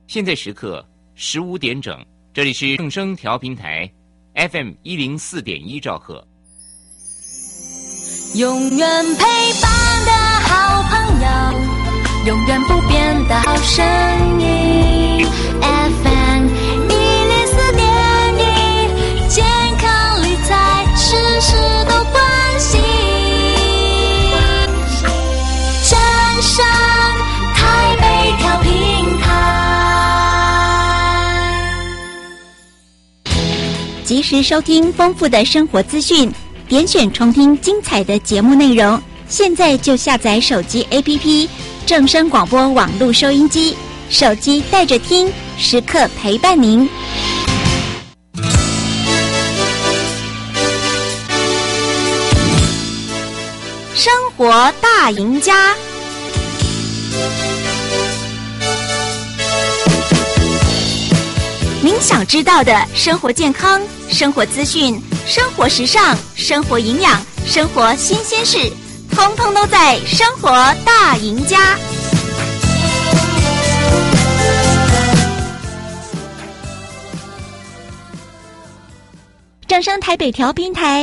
现在时刻15点整，这里是正声调频台 FM104.1兆赫。 永远陪伴的好朋友，永远不变的好声音 FM104.1，健康理财事事都关心。正声台北调频台， 及时收听丰富的生活资讯，点选重听精彩的节目内容。现在就下载手机 APP 正声广播网络收音机，手机带着听，时刻陪伴您。生活大赢家，您想知道的生活健康、生活资讯、生活时尚、生活营养、生活新鲜事，通通都在《生活大赢家》。正声台北调频台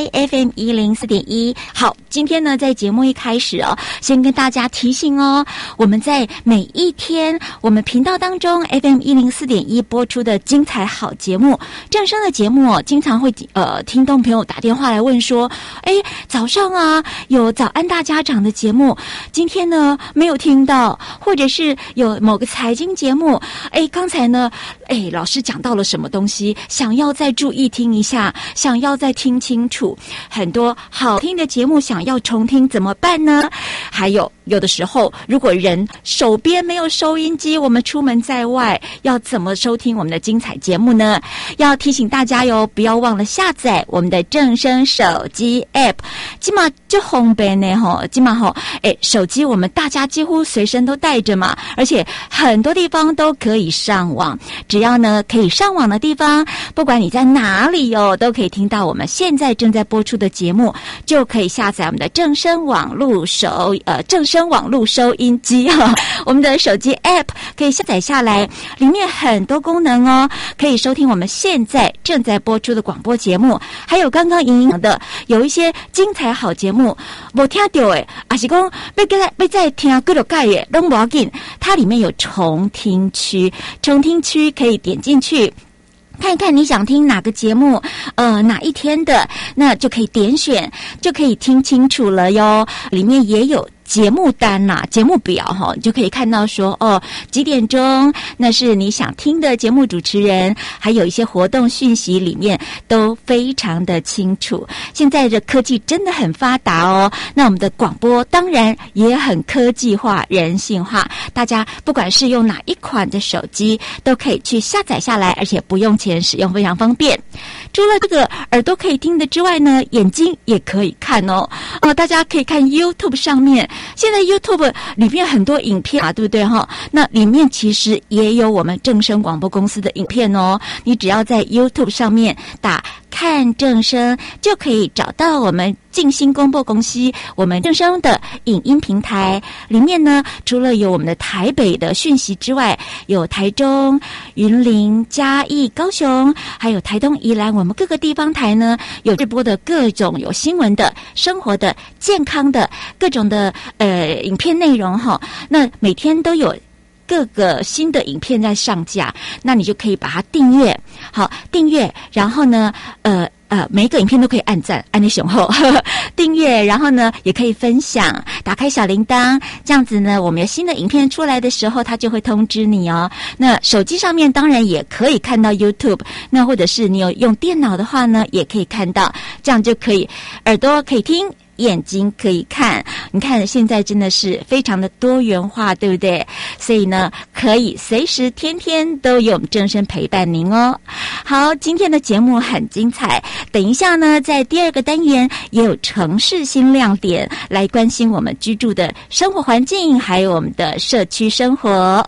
FM104.1。好，今天呢，在节目一开始先跟大家提醒我们在每一天我们频道当中 FM104.1 播出的精彩好节目，正声的节目经常会听众朋友打电话来问说，早上有早安大家长的节目，今天呢没有听到，或者是有某个财经节目，刚才呢老师讲到了什么东西，想要再注意听一下，想要再听清楚，很多好听的节目想要重听怎么办呢？还有的时候如果人手边没有收音机，我们出门在外要怎么收听我们的精彩节目呢？要提醒大家哟，不要忘了下载我们的正声手机 App， 今嘛就方便呢今嘛手机我们大家几乎随身都带着嘛，而且很多地方都可以上网，只要呢可以上网的地方，不管你在哪里都可以听到我们现在正在播出的节目，就可以下载我们的正声网络收音机我们的手机 App 可以下载下来，里面很多功能可以收听我们现在正在播出的广播节目，还有刚刚莹莹的有一些精彩好节目没听到还是说要再听各种盖耶都不要紧，它里面有重听区可以点进去看一看你想听哪个节目哪一天的，那就可以点选，就可以听清楚了哟。里面也有节目单节目表你就可以看到说几点钟那是你想听的节目主持人，还有一些活动讯息里面都非常的清楚。现在的科技真的很发达那我们的广播当然也很科技化、人性化，大家不管是用哪一款的手机都可以去下载下来，而且不用钱使用，非常方便。除了这个耳朵可以听的之外呢，眼睛也可以看大家可以看 YouTube 上面，现在 YouTube 里面很多影片对不对那里面其实也有我们正声广播公司的影片你只要在 YouTube 上面打看正声，就可以找到我们静心广播公司我们正声的影音平台。里面呢除了有我们的台北的讯息之外，有台中、云林、嘉义、高雄，还有台东、宜兰，我们各个地方台呢有直播的各种有新闻的、生活的、健康的各种的影片内容那每天都有各个新的影片在上架，那你就可以把它订阅，然后呢每一个影片都可以按赞，按你雄厚订阅，然后呢也可以分享，打开小铃铛，这样子呢我们有新的影片出来的时候它就会通知你那手机上面当然也可以看到 YouTube， 那或者是你有用电脑的话呢也可以看到，这样就可以耳朵可以听，眼睛可以看。你看现在真的是非常的多元化，对不对？所以呢可以随时天天都有我们正声陪伴您好，今天的节目很精彩，等一下呢在第二个单元也有城市新亮点，来关心我们居住的生活环境，还有我们的社区生活。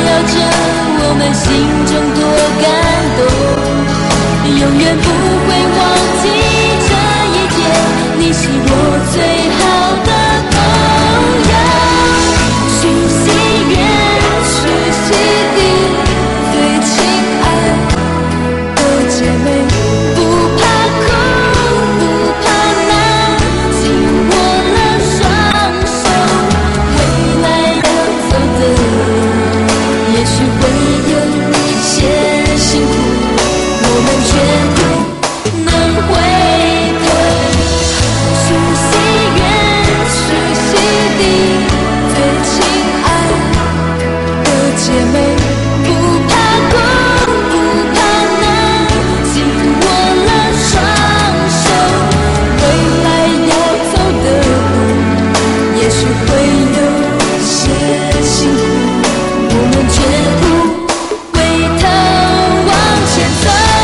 绕着我们心中多感动，永远不会忘记这一天，你是我最好的朋友。许心愿，许心底最亲爱的姐妹，不怕苦，不怕难，紧握了双手，未来要走的也许会有些辛苦，我们绝不能回头。许心愿，许心底最亲爱的姐妹，不怕苦，不怕难，紧握了双手，未来要走的路也许会有些辛苦，我们绝不回头往前走。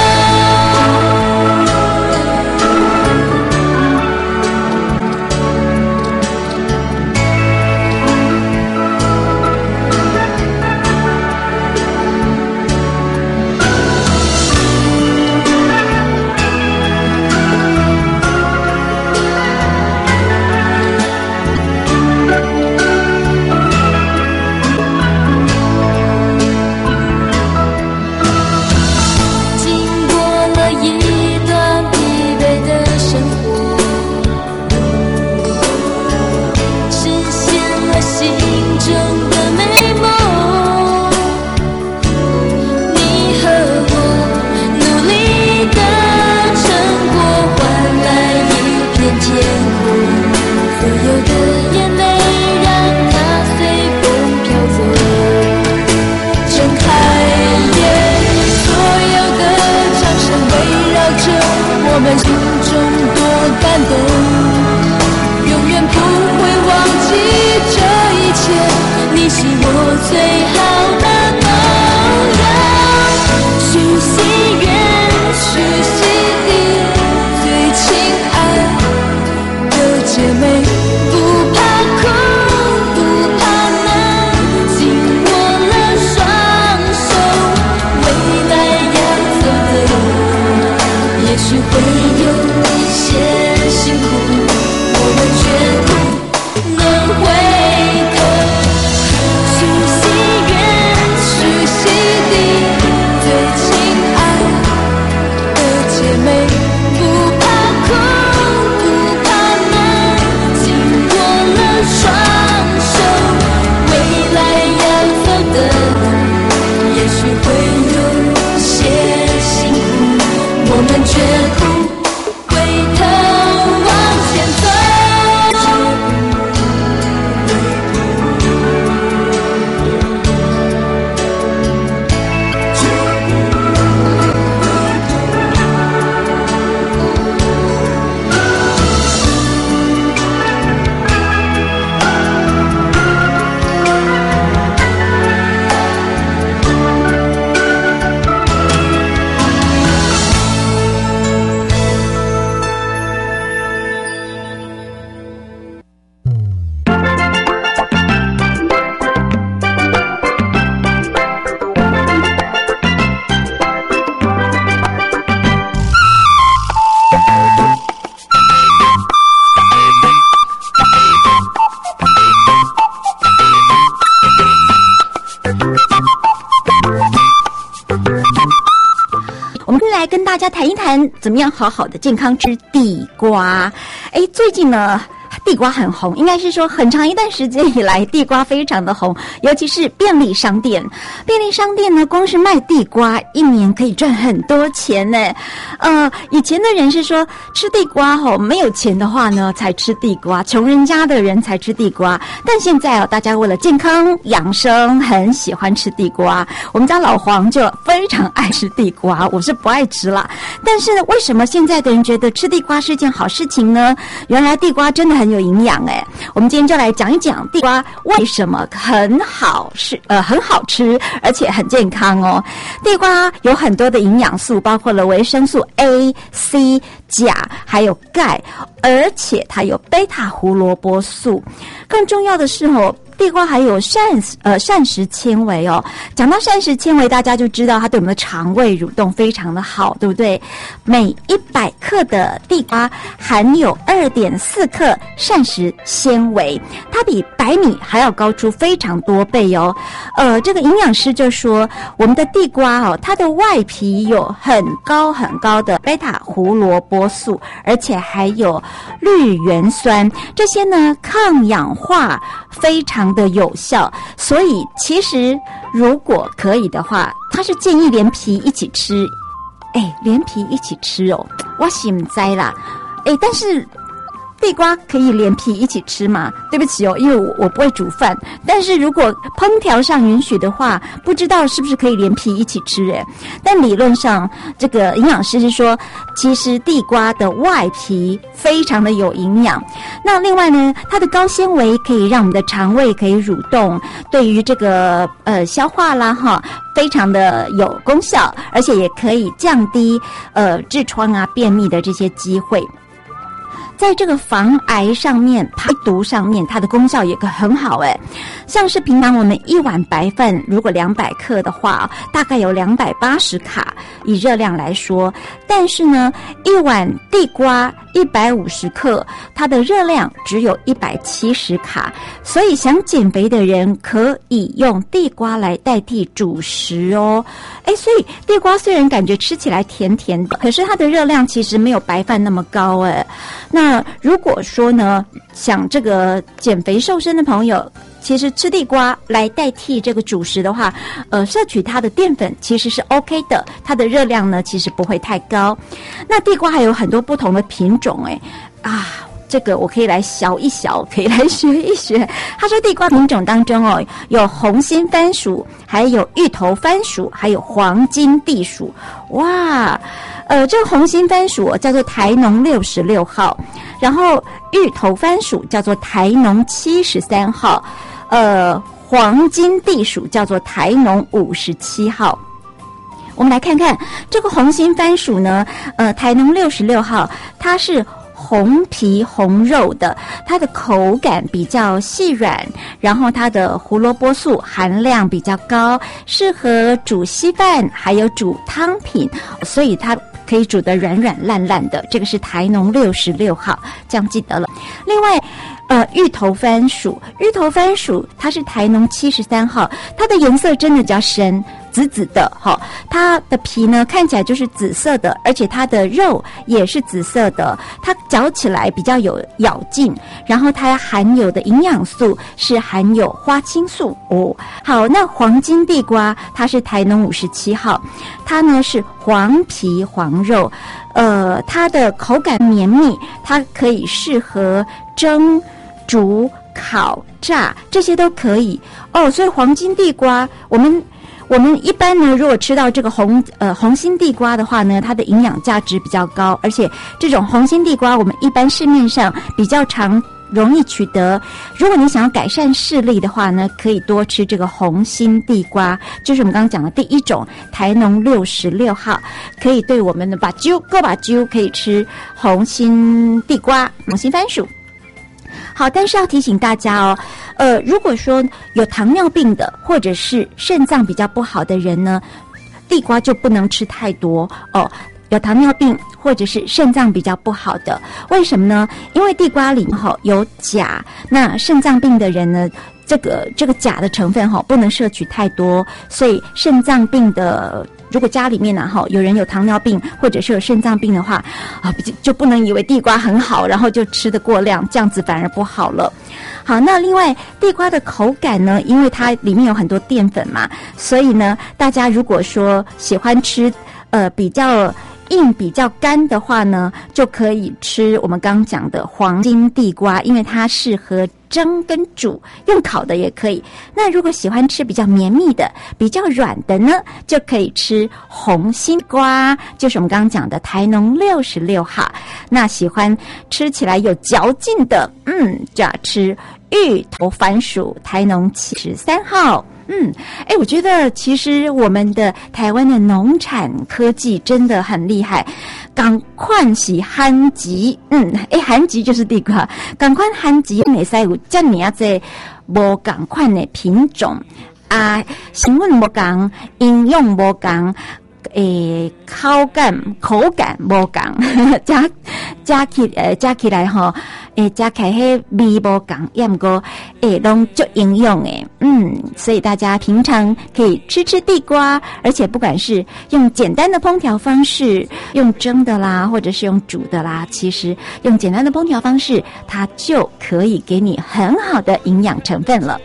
经过了一段疲惫的生活，实现了心中的美梦。你和我努力的成果，换来一片天空。所有的眼泪让它随风飘走，睁开眼，所有的掌声围绕着我们心中多感动，永远不会忘记这一切，你是我最好的朋友。许心愿，许心底最亲爱的姐妹，不怕苦，不怕难，紧握了双手，未来要走的也许会有些辛苦，我们绝不能回头。许心愿，许心底最亲爱的姐妹，不怕苦，不怕难，紧握了双手，未来要走的也许会有些辛苦，我们绝不回头往前走。 我们来跟大家谈一谈，怎么样好好的健康吃地瓜。最近呢，地瓜很红，应该是说很长一段时间以来，地瓜非常的红，尤其是便利商店。便利商店呢，光是卖地瓜，一年可以赚很多钱呢。以前的人是说吃地瓜没有钱的话呢，才吃地瓜，穷人家的人才吃地瓜。但现在大家为了健康养生，很喜欢吃地瓜。我们家老黄就非常爱吃地瓜，我是不爱吃啦。但是呢，为什么现在的人觉得吃地瓜是件好事情呢？原来地瓜真的很有营养我们今天就来讲一讲地瓜为什么很好吃，而且很健康哦。地瓜有很多的营养素，包括了维生素 A、C、钾，还有钙，而且它有贝塔胡萝卜素。更重要的是地瓜还有膳食纤维哦。讲到膳食纤维，大家就知道它对我们的肠胃蠕动非常的好，对不对？每100克的地瓜含有2.4克膳食纤维，它比白米还要高出非常多倍哦。这个营养师就说，我们的地瓜哦，它的外皮有很高很高的贝塔胡萝卜素，而且还有绿原酸，这些呢抗氧化非常的有效，所以其实如果可以的话，他是建议连皮一起吃。连皮一起吃哦，我是不知啦。但是地瓜可以连皮一起吃吗？对不起哦，因为我不会煮饭，但是如果烹调上允许的话，不知道是不是可以连皮一起吃但理论上，这个营养师是说，其实地瓜的外皮非常的有营养。那另外呢，它的高纤维可以让我们的肠胃可以蠕动，对于这个消化啦非常的有功效，而且也可以降低痔疮啊、便秘的这些机会。在这个防癌上面、排毒上面，它的功效也很好像是平常我们一碗白饭，如果200克的话，大概有280卡，以热量来说。但是呢，一碗地瓜150克，它的热量只有170卡，所以想减肥的人可以用地瓜来代替主食哦。所以地瓜虽然感觉吃起来甜甜的，可是它的热量其实没有白饭那么高那如果说呢，想这个减肥瘦身的朋友，其实吃地瓜来代替这个主食的话，摄取它的淀粉其实是 OK 的，它的热量呢其实不会太高。那地瓜还有很多不同的品种这个我可以来小一小，可以来学一学。他说地瓜品种当中有红心番薯，还有芋头番薯，还有黄金地薯。哇，这个红心番薯叫做台农66号，然后芋头番薯叫做台农73号，黄金地薯叫做台农57号。我们来看看这个红心番薯呢，台农66号，它是红皮红肉的，它的口感比较细软，然后它的胡萝卜素含量比较高，适合煮稀饭还有煮汤品，所以它可以煮得软软烂烂的。这个是台农66号，这样记得了。另外芋头番薯它是台农73号，它的颜色真的比较深，紫紫的它的皮呢看起来就是紫色的，而且它的肉也是紫色的，它嚼起来比较有咬劲，然后它含有的营养素是含有花青素好，那黄金地瓜它是台农57号，它呢是黄皮黄肉，它的口感绵密，它可以适合蒸、煮、烤、炸，这些都可以所以黄金地瓜我们一般呢，如果吃到这个红心地瓜的话呢，它的营养价值比较高，而且这种红心地瓜我们一般市面上比较容易取得。如果你想要改善视力的话呢，可以多吃这个红心地瓜，就是我们刚刚讲的第一种台农66号，可以对我们的把揪可以吃红心地瓜、红心番薯。好，但是要提醒大家如果说有糖尿病的或者是肾脏比较不好的人呢，地瓜就不能吃太多有糖尿病或者是肾脏比较不好的，为什么呢？因为地瓜里有钾，那肾脏病的人呢，这个钾的成分不能摄取太多，所以肾脏病的，如果家里面有人有糖尿病或者是有肾脏病的话就不能以为地瓜很好，然后就吃得过量，这样子反而不好了。好，那另外地瓜的口感呢，因为它里面有很多淀粉嘛，所以呢，大家如果说喜欢吃比较硬比较干的话呢，就可以吃我们刚刚讲的黄金地瓜，因为它适合蒸跟煮，用烤的也可以。那如果喜欢吃比较绵密的、比较软的呢，就可以吃红心瓜，就是我们刚刚讲的台农66号。那喜欢吃起来有嚼劲的，就要吃芋头番薯，台农73号。我觉得其实我们的台湾的农产科技真的很厉害，赶快是番薯，番薯就是地瓜，赶快番薯美塞有这么这无同款的品种啊，成分无同，营养无同。口感无同，加起来吼，加起来迄味无同，也毋过拢足营养诶。所以大家平常可以吃地瓜，而且不管是用简单的烹调方式，用蒸的啦，或者是用煮的啦，其实用简单的烹调方式，它就可以给你很好的营养成分了。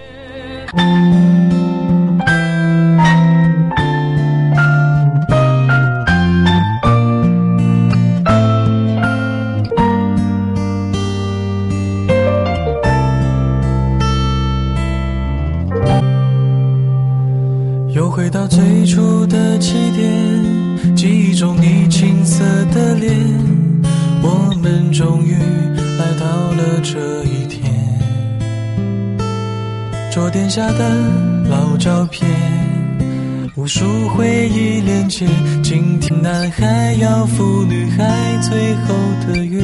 又回到最初的起点，记忆中你青涩的脸，我们终于来到了这一天。桌垫下的老照片，无数回忆连接，今天男孩要赴女孩最后的约。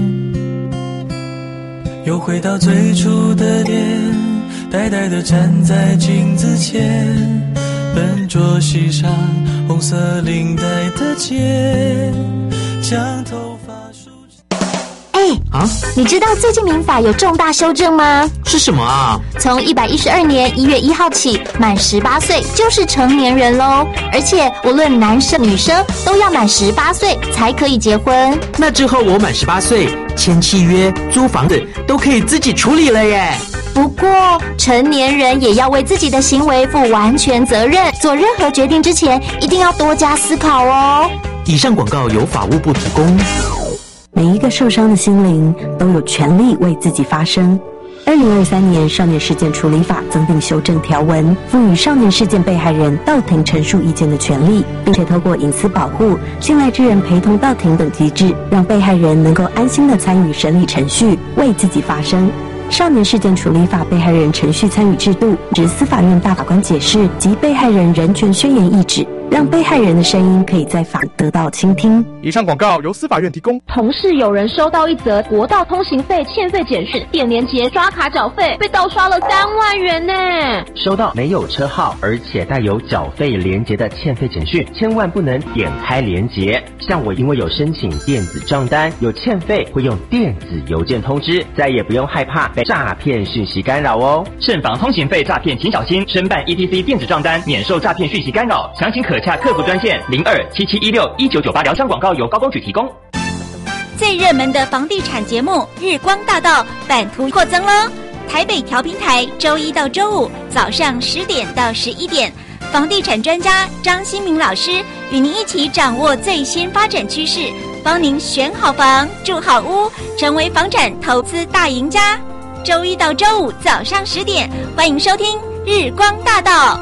又回到最初的点，呆呆地站在镜子前，笨拙系上红色领带的结，将头发梳你知道最近民法有重大修正吗？ 是什么啊？ 从112年1月1号起，满18岁就是成年人咯，而且无论男生女生都要满18岁才可以结婚。 那之后我满18岁，签契约、租房子都可以自己处理了耶。 不过成年人也要为自己的行为负完全责任，做任何决定之前一定要多加思考哦。 以上广告由法务部提供。 每一个受伤的心灵都有权利为自己发声。2023年少年事件处理法增订修正条文，赋予少年事件被害人到庭陈述意见的权利，并且透过隐私保护、信赖之人陪同到庭等机制，让被害人能够安心地参与审理程序，为自己发声。少年事件处理法被害人程序参与制度，指司法院大法官解释及被害人人权宣言意旨，让被害人的声音可以在法得到倾听。 以上广告由司法院提供。 同事有人收到一则国道通行费欠费简讯，点连结刷卡缴费，被盗刷了3万元呢。 收到没有车号而且带有缴费连结的欠费简讯，千万不能点开连结。像我因为有申请电子账单，有欠费会用电子邮件通知，再也不用害怕被诈骗讯息干扰哦。 慎防通行费诈骗，请小心。申办 ETC 电子账单，免受诈骗讯息干扰。详情可洽客服专线0277161998。疗伤广告由高工局提供。 最热门的房地产节目《日光大道》版图扩增咯，台北调频台周一到周五早上10点到11点，房地产专家张新明老师与您一起掌握最新发展趋势，帮您选好房、住好屋，成为房产投资大赢家。周一到周五早上10点，欢迎收听《日光大道》。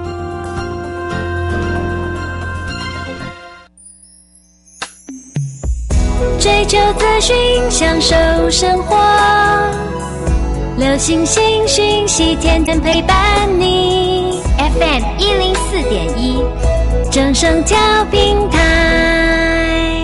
追求资讯，享受生活，流行新讯息，天天陪伴你。FM 104.1，正声调频台。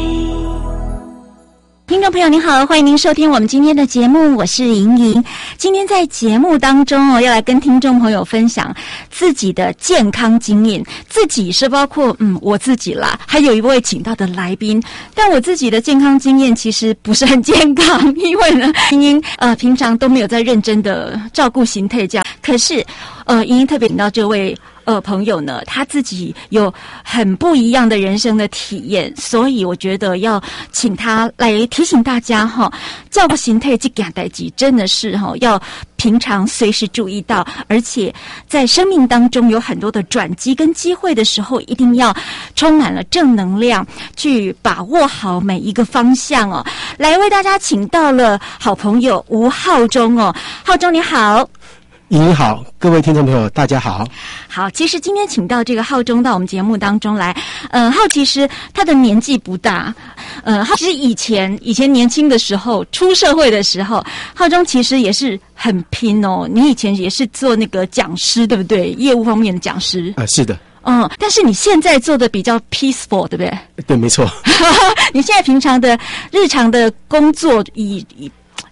听众朋友您好，欢迎您收听我们今天的节目，我是莹莹。今天在节目当中要来跟听众朋友分享自己的健康经验，自己是包括我自己啦，还有一位请到的来宾。但我自己的健康经验其实不是很健康，因为呢，莹莹平常都没有在认真的照顾形态这样。可是莹莹特别请到这位朋友呢，他自己有很不一样的人生的体验，所以我觉得要请他来提醒大家哈，照顾形态这件代志真的是要平常随时注意到，而且在生命当中有很多的转机跟机会的时候，一定要充满了正能量，去把握好每一个方向哦。来为大家请到了好朋友吴浩中哦，浩中你好。 您好，各位听众朋友大家好。 好，其实今天请到这个浩中到我们节目当中来，浩其实他的年纪不大，浩其实以前年轻的时候，出社会的时候，浩中其实也是很拼哦。你以前也是做那个讲师，对不对？业务方面的讲师。 是的。 但是你现在做的比较 peaceful， 对不对？ 对，没错。 你现在平常的日常的工作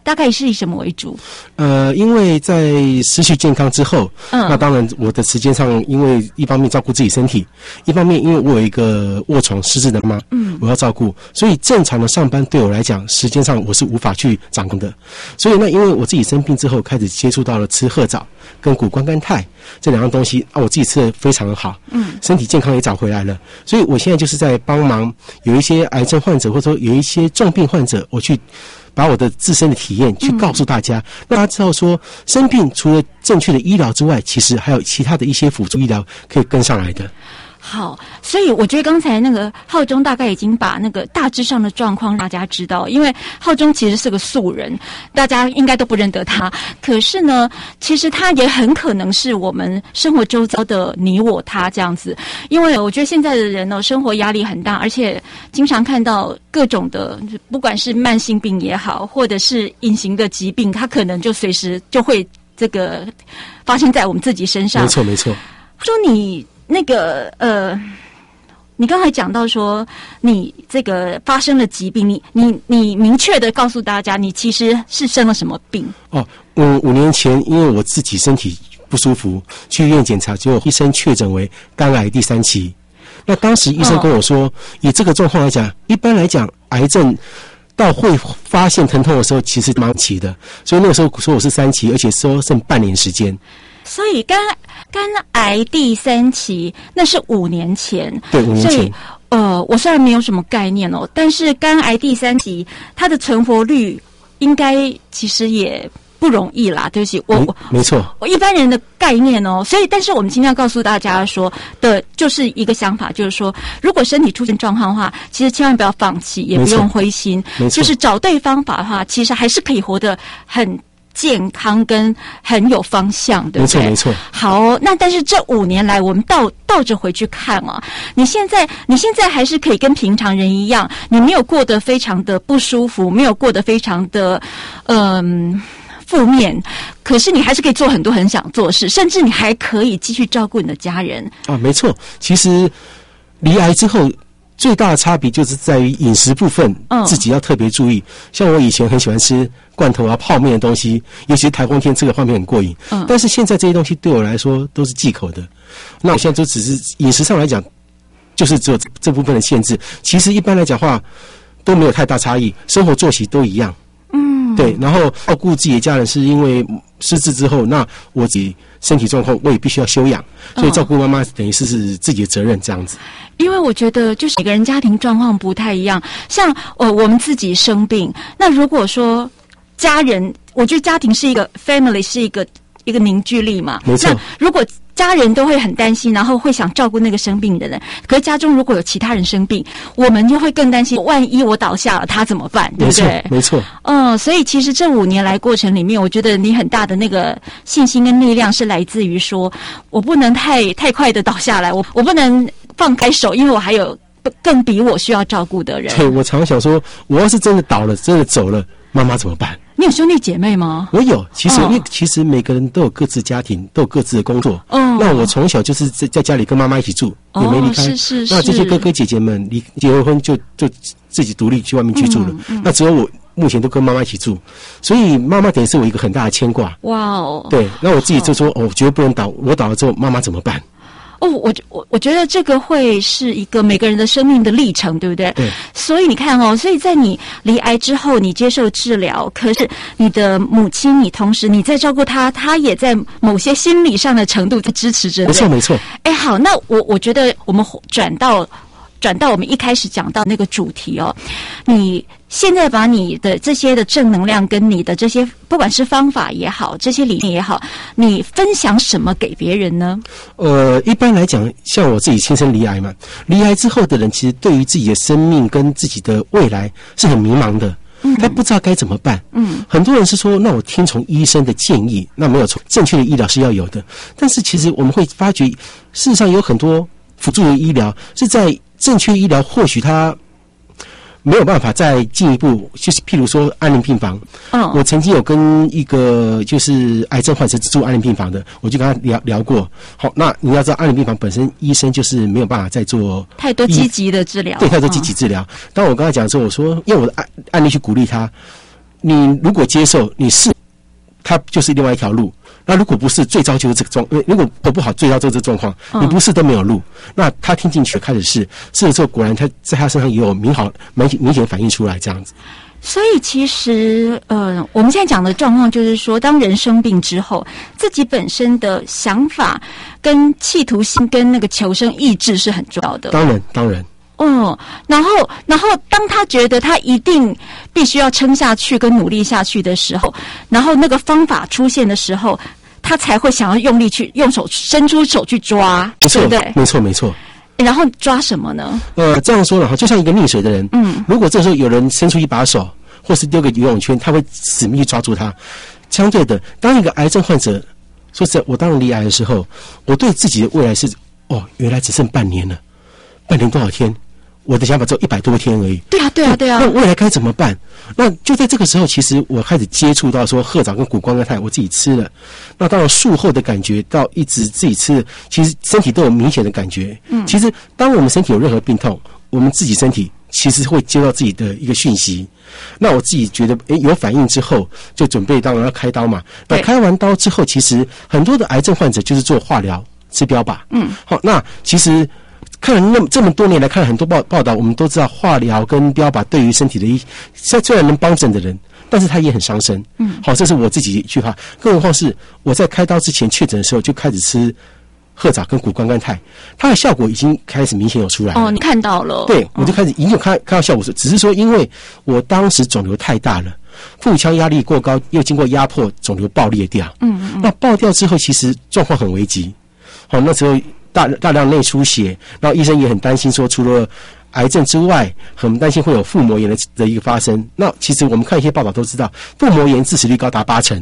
大概是以什么为主？ 因为在失去健康之后，那当然我的时间上，因为一方面照顾自己身体，一方面因为我有一个卧床失智的妈，我要照顾，所以正常的上班对我来讲，时间上我是无法去掌控的。所以那因为我自己生病之后，开始接触到了吃褐藻跟谷胱甘肽这两样东西我自己吃得非常好，身体健康也找回来了。所以我现在就是在帮忙有一些癌症患者，或者说有一些重病患者，我去把我的自身的体验去告诉大家，让大家知道说，生病除了正确的医疗之外，其实还有其他的一些辅助医疗可以跟上来的。 好，所以我觉得刚才那个浩中大概已经把那个大致上的状况让大家知道，因为浩中其实是个素人，大家应该都不认得他，可是呢，其实他也很可能是我们生活周遭的你我他这样子，因为我觉得现在的人呢，生活压力很大，而且经常看到各种的，不管是慢性病也好，或者是隐形的疾病，他可能就随时就会这个发生在我们自己身上。 没错没错。 说你那个你刚才讲到说你这个发生了疾病，你明确的告诉大家你其实是生了什么病？ 5年前因为我自己身体不舒服，去医院检查，结果医生确诊为肝癌第3期。那当时医生跟我说，以这个状况来讲，一般来讲癌症到会发现疼痛的时候其实蛮期的，所以那个时候说我是3期，而且说剩半年时间。 所以肝癌第3期那是5年前， 对，5年前。 所以我虽然没有什么概念但是肝癌第3期它的存活率应该其实也不容易啦，对不起， 没错， 我一般人的概念所以但是我们今天要告诉大家说的就是一个想法，就是说如果身体出现状况的话，其实千万不要放弃，也不用灰心，就是找对方法的话，其实还是可以活得很健康跟很有方向，对不对？ 没错。 好，那但是这5年来，我们倒着回去看你现在还是可以跟平常人一样，你没有过得非常的不舒服，没有过得非常的负面，可是你还是可以做很多很想做的事，甚至你还可以继续照顾你的家人没错。其实离癌之后最大的差别就是在于饮食部分，自己要特别注意。像我以前很喜欢吃罐头泡面的东西，尤其是台风天吃个泡面很过瘾，但是现在这些东西对我来说都是忌口的。那我现在就只是饮食上来讲，就是只有这部分的限制。其实一般来讲话都没有太大差异，生活作息都一样。对，然后照顾自己的家人是因为失智之后，那我自己身体状况我也必须要休养，所以照顾妈妈等于是自己的责任这样子。 因为我觉得就是每个人家庭状况不太一样，像我们自己生病，那如果说家人，我觉得家庭是一个 family 是一个凝聚力嘛， 没错。 那如果家人都会很担心，然后会想照顾那个生病的人，可是家中如果有其他人生病，我们就会更担心，万一我倒下了他怎么办，对不对？ 没错。 所以其实这5年来过程里面，我觉得你很大的那个信心跟力量是来自于说，我不能太快的倒下来，我不能放开手，因为我还有更比我需要照顾的人。 对，我常想说，我要是真的倒了，真的走了，妈妈怎么办？ 你有兄弟姐妹吗？ 我有，其实因为其实每个人都有各自家庭，都有各自的工作。那我从小就是在家里跟妈妈一起住，也没离开。 是。 那这些哥哥姐姐们结了婚就自己独立去外面居住了。那只有我目前都跟妈妈一起住，所以妈妈等于是我一个很大的牵挂。 哇哦！ 对，那我自己就说，我绝对不能倒，我倒了之后妈妈怎么办？ 我觉得这个会是一个每个人的生命的历程，对不对？ 对。 所以你看所以在你离癌之后，你接受治疗，可是你的母亲，你同时你在照顾她，她也在某些心理上的程度在支持着。 没错。 好，那我觉得我们转到我们一开始讲到那个主题你现在把你的这些的正能量跟你的这些不管是方法也好，这些理念也好，你分享什么给别人呢？ 一般来讲，像我自己亲身离癌嘛，离癌之后的人其实对于自己的生命跟自己的未来是很迷茫的。他不知道该怎么办。很多人是说，那我听从医生的建议，那没有错，正确的医疗是要有的。但是其实我们会发觉，事实上有很多辅助的医疗是在正确医疗，或许他没有办法再进一步，就是譬如说安宁病房。我曾经有跟一个就是癌症患者住安宁病房的，我就跟他聊过。好，那你要知道安宁病房本身医生就是没有办法再做太多积极的治疗， 对，太多积极治疗。当我跟他讲之后，我说用我的案例去鼓励他， 你如果接受，你是它就是另外一条路。那如果不是，最糟就是这个状，如果不好，最糟就是这个状况。你不是都没有路。那他听进去开始试了之后，果然他在他身上也有明显反映出来这样子。 所以其实我们现在讲的状况就是说，当人生病之后，自己本身的想法跟企图心跟那个求生意志是很重要的。 当然。 然后当他觉得他一定必须要撑下去跟努力下去的时候，然后那个方法出现的时候，他才会想要用力去用手伸出手去抓，对不对？ 没错。 然后抓什么呢？ 这样说了哈，就像一个溺水的人，如果这时候有人伸出一把手，或是丢个游泳圈，他会死命去抓住他。相对的，当一个癌症患者，说实在，我当然罹癌的时候，我对自己的未来是原来只剩半年了，半年多少天？我的想法只有100多天而已。 对啊。 那未来该怎么办？那就在这个时候，其实我开始接触到说褐藻跟谷胱甘肽，我自己吃了。那到了术后的感觉，到一直自己吃，其实身体都有明显的感觉。其实当我们身体有任何病痛，我们自己身体其实会接到自己的一个讯息。那我自己觉得，有反应之后，就准备当然要开刀嘛。那开完刀之后，其实很多的癌症患者就是做化疗、吃标靶。好，那其实。看了这么多年来看了很多报道，我们都知道化疗跟标靶对于身体的虽然能帮诊的人，但是他也很伤身。好，这是我自己一句话。更何况是我在开刀之前确诊的时候就开始吃褐藻跟谷胱甘肽，它的效果已经开始明显有出来了。 你看到了？ 对，我就开始已经有看到效果，只是说因为我当时肿瘤太大了，腹腔压力过高，又经过压迫，肿瘤爆裂掉。那爆掉之后，其实状况很危急。好，那时候。大量内出血，然后医生也很担心说，除了癌症之外，很担心会有腹膜炎的一个发生。那其实我们看一些报道都知道，腹膜炎致死率高达80%。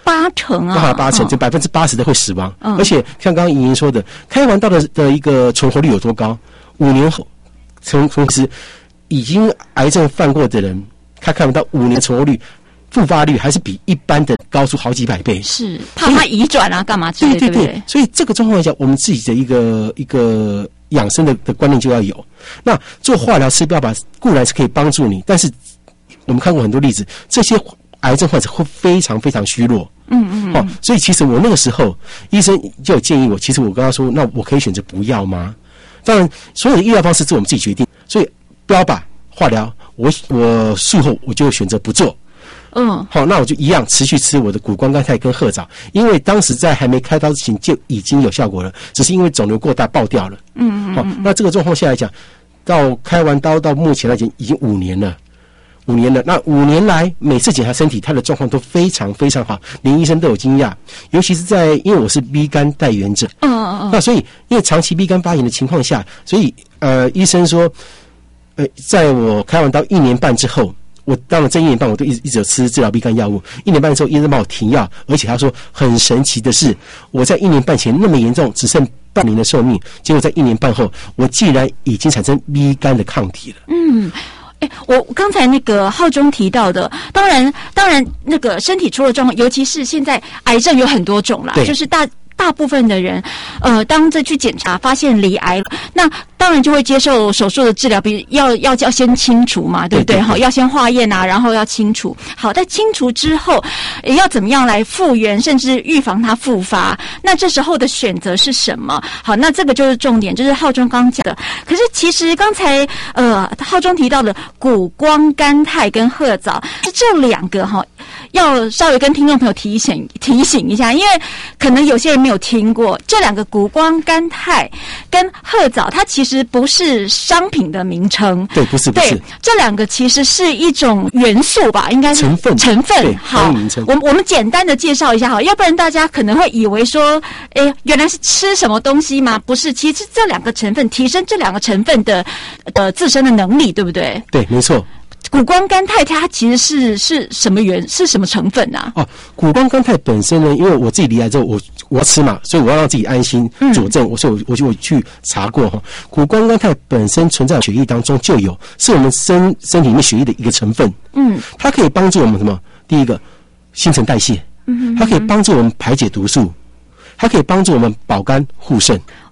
80%啊 ！8%，就80%的会死亡。而且像刚刚莹莹说的，开完刀的一个存活率有多高？5年后，其实已经癌症犯过的人，他开完刀5年存活率。复发率还是比一般的高出好几百倍， 是怕它移转啊，干嘛之类的，对不对？ 所以这个状况下，我们自己的一个养生的观念就要有。那做化疗吃标靶固然是可以帮助你，但是我们看过很多例子，这些癌症患者会非常非常虚弱。所以其实我那个时候医生就有建议我，其实我跟他说，那我可以选择不要吗？当然，所有的医疗方式是我们自己决定，所以标靶化疗，我术后我就选择不做。好，那我就一样持续吃我的谷胱甘肽跟褐藻，因为当时在还没开刀之前就已经有效果了，只是因为肿瘤过大爆掉了。好，那这个状况下来讲，到开完刀到目前来讲已经5年了。那5年来每次检查身体，他的状况都非常非常好，连医生都有惊讶。尤其是因为我是 B 肝带原者，那所以因为长期 B 肝发炎的情况下，所以医生说，在我开完刀1年半之后。我当然这1年半我都一直有吃治疗 B 肝药物，1年半之后医生帮我停药，而且他说很神奇的是，我在1年半前那么严重，只剩半年的寿命，结果在1年半后，我竟然已经产生 B 肝的抗体了。 我刚才那个浩中提到的，当然那个身体出了状况，尤其是现在癌症有很多种啦，就是大部分的人，当这去检查发现罹癌了，那当然就会接受手术的治疗，比如要先清除嘛，对不对？好，要先化验啊，然后要清除。好，在清除之后，要怎么样来复原，甚至预防它复发？那这时候的选择是什么？好，那这个就是重点，就是浩中刚讲的。可是其实刚才浩中提到的谷胱甘肽跟褐藻，这2个要稍微跟听众朋友提醒一下，因为可能有些人没有听过这2个谷胱甘肽跟褐藻，它其实不是商品的名称， 对，不是， 对，这2个其实是一种元素吧，应该是成分。好，我们简单的介绍一下好，要不然大家可能会以为说，原来是吃什么东西吗？不是，其实这2个成分提升这2个成分的自身的能力，对不对？ 对，没错。 谷胱甘肽它其实是什么成分啊？ 谷胱甘肽本身呢，因为我自己罹癌之后，我要吃嘛，所以我要让自己安心佐证，所以我就去查过谷胱甘肽本身存在血液当中就有，是我们身体里面血液的一个成分。它可以帮助我们什么？第一个，新陈代谢。它可以帮助我们排解毒素。它可以帮助我们保肝护肾。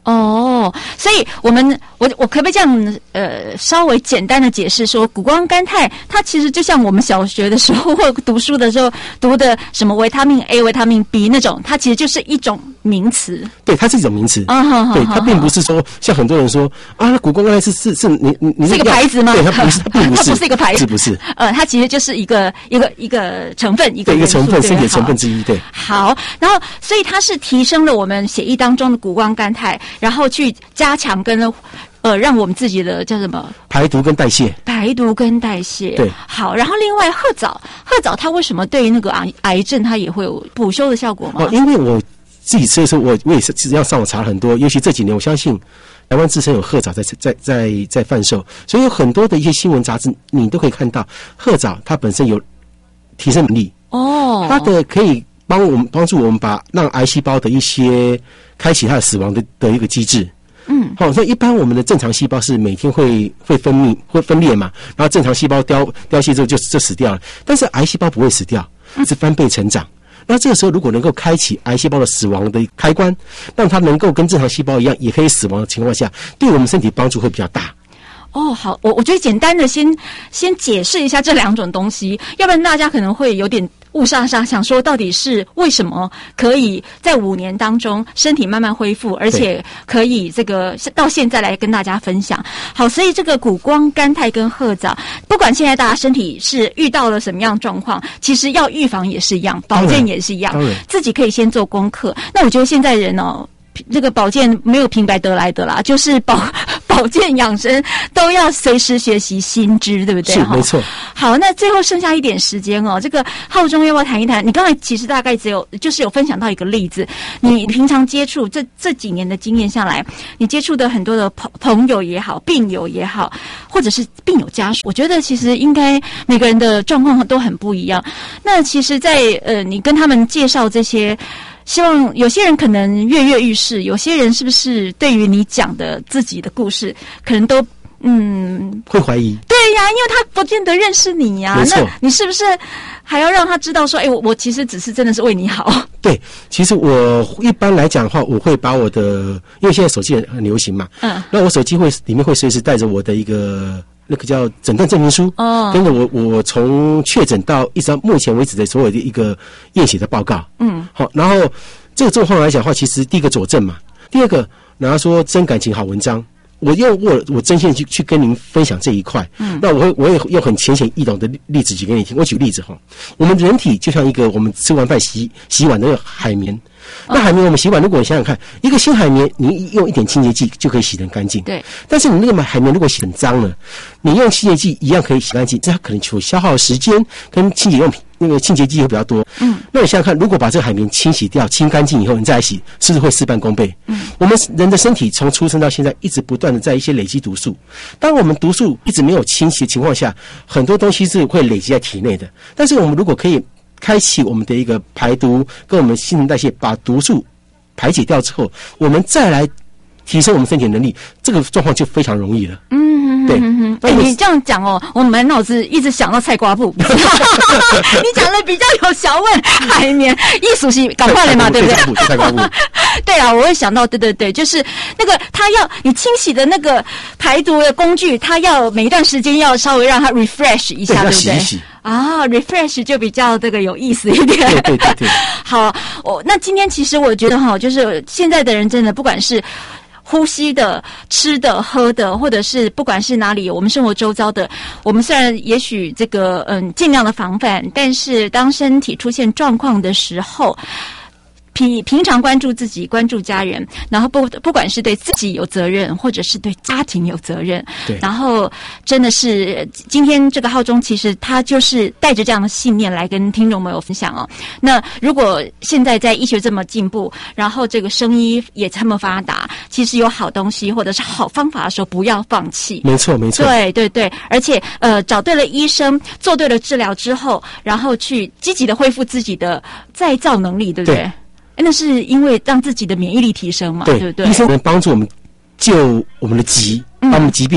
哦，所以我可不可以这样稍微简单的解释说，谷胱甘肽它其实就像我们小学的时候或读书的时候读的什么维他命 A、维他命 B 那种，它其实就是一种名词。 对，它是一种名词。对，它并不是说像很多人说啊，谷胱甘肽是你是一个牌子吗？ 对，它不是，它并不是， 它不是一个牌子， 不是。 它其实就是一个成分，一个成分，身体的成分之一。对。 好，然后所以它是提升了我们血液当中的谷胱甘肽，然后去加强跟让我们自己的叫什么排毒跟代谢。 对，好，然后另外褐藻它为什么对于那个癌症它也会有补修的效果吗？ 因为我自己吃的时候，我也是这样上网查了很多，尤其这几年，我相信台湾自身有褐藻在贩售，所以有很多的一些新闻杂志你都可以看到，褐藻它本身有提升能力它的可以帮助我们让癌细胞的一些开启它的死亡的一个机制。所以一般我们的正常细胞是每天会分裂嘛，然后正常细胞凋谢之后就死掉了，但是癌细胞不会死掉，是翻倍成长。那这个时候如果能够开启癌细胞的死亡的开关，让它能够跟正常细胞一样也可以死亡的情况下，对我们身体帮助会比较大。 好，我觉得简单的先解释一下这两种东西，要不然大家可能会有点误杀想说到底是为什么可以在5年当中身体慢慢恢复，而且可以这个到现在来跟大家分享。好，所以这个谷胱甘肽跟褐藻，不管现在大家身体是遇到了什么样状况，其实要预防也是一样，保健也是一样，自己可以先做功课。那我觉得现在人这个保健没有平白得来的啦，就是保健养生都要随时学习新知，对不对？ 是，没错。 好，那最后剩下一点时间这个浩中要不要谈一谈？你刚才其实大概就是有分享到一个例子，你平常接触这几年的经验下来，你接触的很多的朋友也好，病友也好，或者是病友家属，我觉得其实应该每个人的状况都很不一样。那其实在你跟他们介绍这些，希望有些人可能跃跃欲试，有些人是不是对于你讲的自己的故事，可能都会怀疑。 对呀，因为他不见得认识你呀，那你是不是还要让他知道说，我其实只是真的是为你好？ 对，其实我一般来讲的话，我会把我的，因为现在手机很流行嘛，那我手机里面会随时带着我的一个那个叫诊断证明书，跟着我从确诊到一直到目前为止的所有的一个验血的报告。好，然后这个状况来讲的话，其实第一个佐证嘛，第二个然后说真感情好文章，我用我真心去跟您分享这一块。那我会用很浅显易懂的例子举给你听。我举例子我们人体就像一个我们吃完饭洗碗的那个海绵。那海绵我们洗碗，如果你想想看，一个新海绵你用一点清洁剂就可以洗得干净， 对。 但是你那个海绵如果洗很脏了，你用清洁剂一样可以洗干净，这它可能所消耗的时间跟清洁用品那个清洁剂会比较多。那你想想看，如果把这个海绵清洗掉、清干净以后，你再来洗，是不是会事半功倍？我们人的身体从出生到现在一直不断的在一些累积毒素，当我们毒素一直没有清洗的情况下，很多东西是会累积在体内的。但是我们如果可以开启我们的一个排毒跟我们新陈代谢，把毒素排解掉之后，我们再来提升我们身体的能力，这个状况就非常容易了。对。 你这样讲我满脑子一直想到菜瓜布。你讲的比较有学问，海绵艺术系赶快来嘛，对不对？ 菜瓜布。 对啊，我会想到，对，就是那个他要你清洗的那个排毒的工具，他要每一段时间要稍微让它 refresh 一下，对不对？ 洗 refresh 就比较这个有意思一点。 对。 好，那今天其实我觉得就是现在的人真的不管是呼吸的、吃的、喝的，或者是不管是哪里，我们生活周遭的，我们虽然也许这个尽量的防范，但是当身体出现状况的时候，平常关注自己，关注家人，然后不管是对自己有责任，或者是对家庭有责任， 对， 然后真的是今天这个浩中，其实他就是带着这样的信念来跟听众朋友分享那如果现在在医学这么进步，然后这个生医也这么发达，其实有好东西或者是好方法的时候，不要放弃。 没错。 对，而且找对了医生，做对了治疗之后，然后去积极的恢复自己的再造能力，对不对？那是因为让自己的免疫力提升嘛，对不对？ 医生能帮助我们救我们的把我们疾病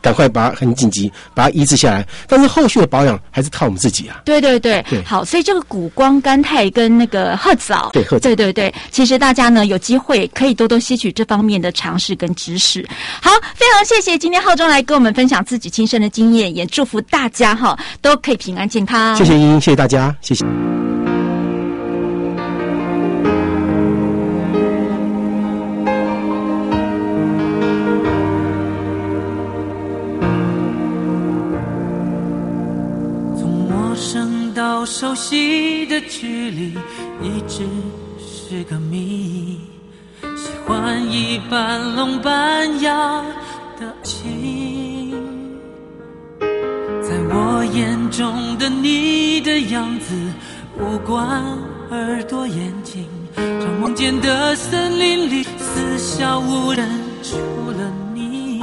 赶快把它很紧急把它医治下来，但是后续的保养还是靠我们自己啊。 对对对，好，所以这个谷胱甘肽跟那个褐藻，对，其实大家呢有机会可以多多吸取这方面的常识跟知识。好，非常谢谢今天浩中来跟我们分享自己亲身的经验，也祝福大家都可以平安健康。 谢谢英，谢谢大家，谢谢。 到熟悉的距离一直是个谜，喜欢一半聋半哑的情，在我眼中的你的样子，五官耳朵眼睛，这梦见的森林里四下无人除了你，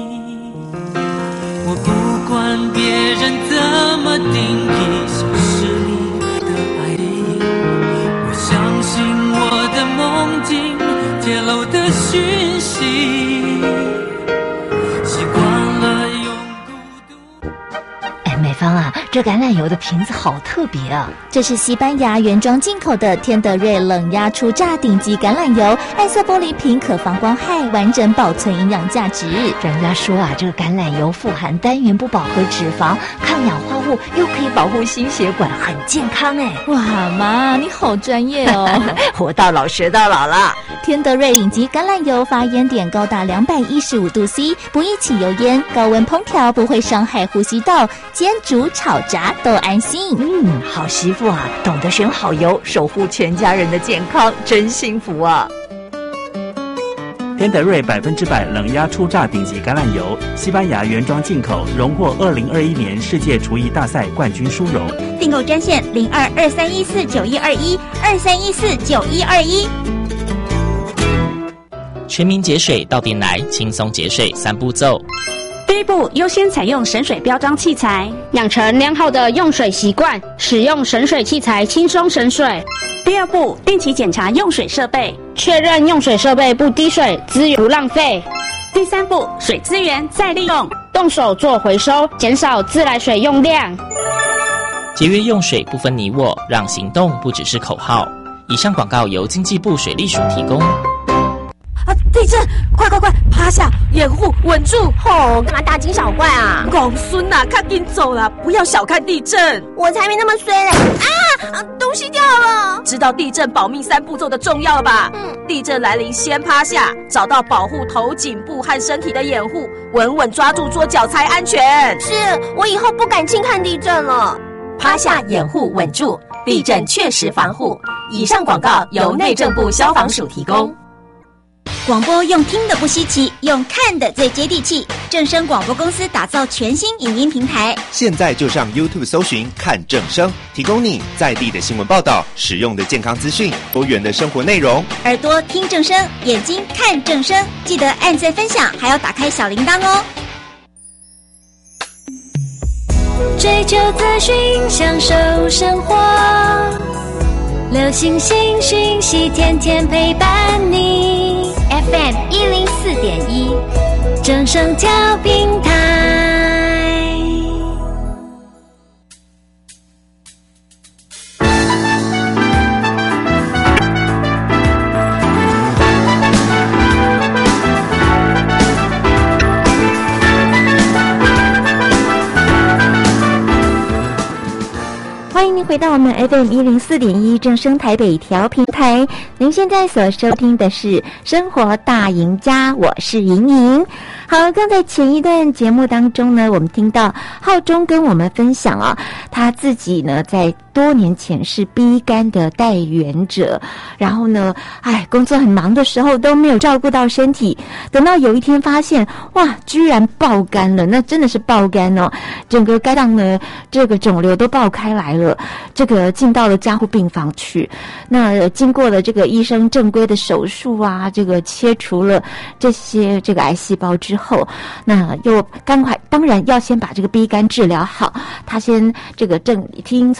我不管别人怎么定义，是你的爱意，我相信我的梦境揭露的讯息，习惯了用孤独。 美芳啊，这橄榄油的瓶子好特别啊！这是西班牙原装进口的天德瑞冷压初榨顶级橄榄油，暗色玻璃瓶可防光害，完整保存营养价值。人家说啊，这个橄榄油富含单元不饱和脂肪，抗氧化物，又可以保护心血管，很健康哎！ 哇妈，你好专业哦！ 活到老学到老啦！天德瑞顶级橄榄油发烟点高达215度 C， 不易起油烟，高温烹调不会伤害呼吸道，煎煮炒炸都安心。 好媳妇啊，懂得选好油，守护全家人的健康，真幸福啊！ 天德瑞100%冷压初榨顶级橄榄油，西班牙原装进口，荣获2021年世界厨艺大赛冠军殊荣。 订购专线02-2314-9121，2314-9121。 全民节水到店来，轻松节水3步骤。 第一步，优先采用省水标章器材， 养成良好的用水习惯，使用省水器材轻松省水。 第二步，定期检查用水设备， 确认用水设备不滴水，资源不浪费。 第三步，水资源再利用， 动手做回收，减少自来水用量。 节约用水不分你我，让行动不只是口号。以上广告由经济部水利署提供。 地震！快趴下，掩护，稳住！ 干嘛大惊小怪啊？ 公孙啊，赶紧走啦，不要小看地震。 我才没那么衰嘞！东西掉了。 知道地震保命3步骤的重要了吧？地震来临先趴下，找到保护头颈部和身体的掩护，稳稳抓住桌脚才安全。 是，我以后不敢轻看地震了。 趴下，掩护，稳住，地震确实防护。以上广告由内政部消防署提供。 广播用听的不稀奇，用看的最接地气。正声广播公司打造全新影音平台， 现在就上 YouTube 搜寻看正声，提供你在地的新闻报道、实用的健康资讯、多元的生活内容。 耳朵听正声，眼睛看正声，记得按赞分享，还要打开小铃铛哦。 追求资讯，享受生活，流行新讯息，天天陪伴你。FM 104.1，正声调频台。 欢迎您回到我们 FM 104.1正声台北调频台，您现在所收听的是生活大赢家，我是莹莹。好，刚才前一段节目当中呢，我们听到浩中跟我们分享啊，他自己呢在多年前是 B 肝的代言者，然后呢，工作很忙的时候都没有照顾到身体，等到有一天发现，哇，居然爆肝了，那真的是爆肝哦，整个肝脏呢这个肿瘤都爆开来了，这个进到了加护病房去，那经过了这个医生正规的手术啊，这个切除了这些这个癌细胞之后，那又当然要先把这个 B 肝治疗好，他先这个听从医生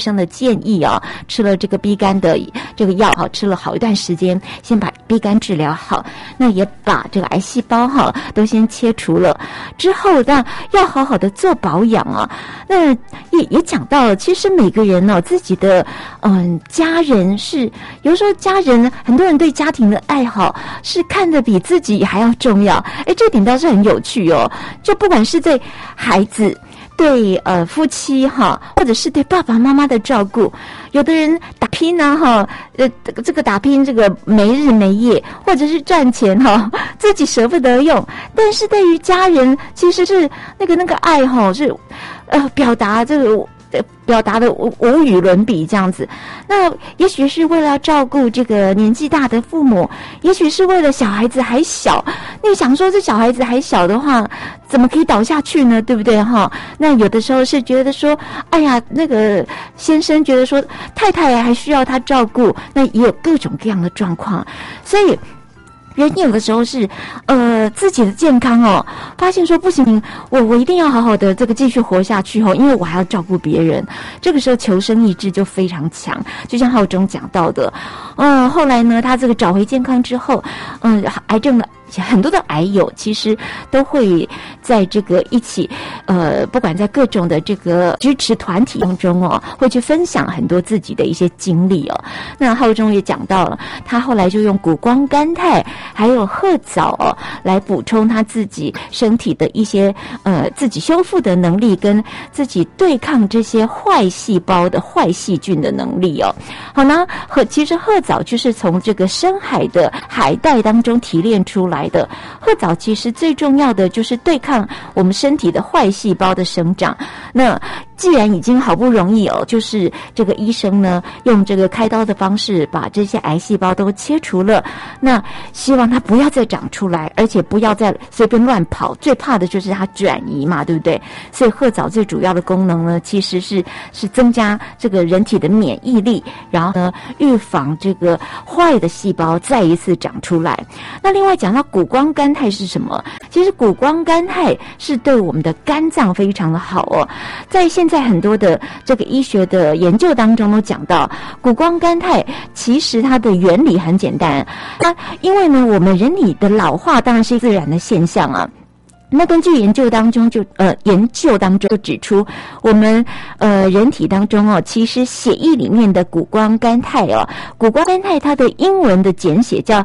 生的建议啊，吃了这个 B 肝的这个药哈，吃了好一段时间，先把 B 肝治疗好，那也把这个癌细胞哈都先切除了，之后呢要好好的做保养啊。那也讲到了，其实每个人呢自己的家人是有时候家人很多人对家庭的爱好是看得比自己还要重要，这点倒是很有趣哦。就不管是对孩子、对夫妻哈，或者是对爸爸妈妈的照顾，有的人打拼呢哈，这个打拼这个没日没夜，或者是赚钱哈，自己舍不得用，但是对于家人其实是那个爱哈是表达这个。表达的无与伦比这样子，那也许是为了要照顾这个年纪大的父母，也许是为了小孩子还小。你想说这小孩子还小的话，怎么可以倒下去呢？对不对哈？那有的时候是觉得说，哎呀，那个先生觉得说太太还需要他照顾，那也有各种各样的状况，所以。人有的时候是，自己的健康哦，发现说不行，我一定要好好的这个继续活下去哦，因为我还要照顾别人。这个时候求生意志就非常强，就像浩中讲到的，后来呢，他这个找回健康之后，癌症的。很多的癌友其实都会在这个一起，不管在各种的这个支持团体当中哦，会去分享很多自己的一些经历哦。那浩中也讲到了，他后来就用谷胱甘肽还有褐藻哦，来补充他自己身体的一些自己修复的能力，跟自己对抗这些坏细胞的坏细菌的能力哦。好呢，其实褐藻就是从这个深海的海带当中提炼出来的。褐藻其实最重要的就是对抗我们身体的坏细胞的生长。那既然已经好不容易哦，就是这个医生呢用这个开刀的方式把这些癌细胞都切除了，那希望它不要再长出来，而且不要再随便乱跑，最怕的就是它转移嘛，对不对？所以褐藻最主要的功能呢，其实是增加这个人体的免疫力，然后呢预防这个坏的细胞再一次长出来。那另外讲到谷胱甘肽是什么？其实谷胱甘肽是对我们的肝脏非常的好哦。在现在很多的这个医学的研究当中都讲到，谷胱甘肽其实它的原理很简单。那因为呢，我们人体的老化当然是自然的现象啊。那根据研究当中就指出，我们人体当中哦，其实血液里面的谷胱甘肽哦，谷胱甘肽它的英文的简写叫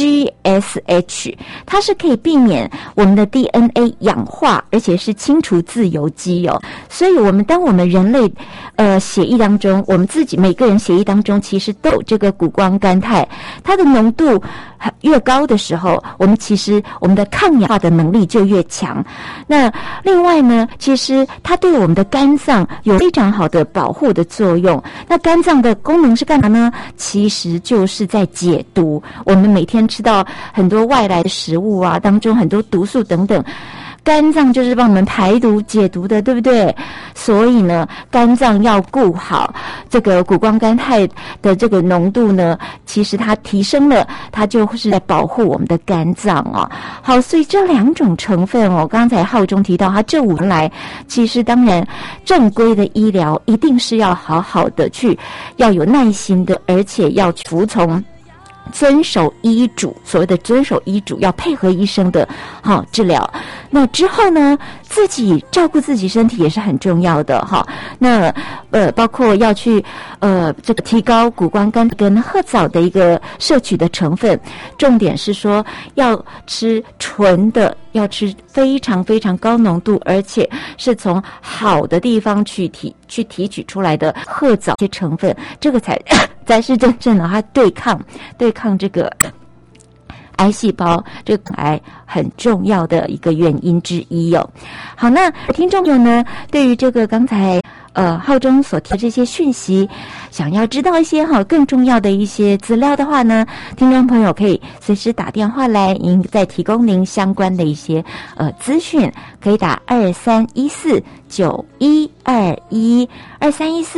GSH， 它是可以避免我们的 DNA 氧化，而且是清除自由基哦。所以当我们人类血液当中，我们自己每个人血液当中其实都有这个谷胱甘肽，它的浓度越高的时候，我们的抗氧化的能力就越强。那另外呢，其实它对我们的肝脏有非常好的保护的作用。那肝脏的功能是干嘛呢？其实就是在解毒。我们每天吃到很多外来的食物啊，当中很多毒素等等，肝脏就是帮我们排毒解毒的，对不对？所以呢，肝脏要顾好，这个谷胱甘肽的这个浓度呢，其实它提升了，它就是在保护我们的肝脏啊。好，所以这两种成分哦，刚才浩中提到，它这5年来，其实当然正规的医疗一定是要好好的要有耐心的，而且要服从。遵守医嘱，所谓的遵守医嘱，要配合医生的治疗。那之后呢，自己照顾自己身体也是很重要的哈。那包括要去这个提高谷胱甘跟褐藻的一个摄取的成分，重点是说要吃纯的，要吃非常非常高浓度，而且是从好的地方去提取出来的褐藻这些成分，这个才是真正的它对抗这个癌细胞，这个癌很重要的一个原因之一哦。好，那听众朋友呢，对于这个刚才浩中所提的这些讯息，想要知道一些更重要的一些资料的话呢，听众朋友可以随时打电话来，再提供您相关的一些资讯，可以打2314912123149121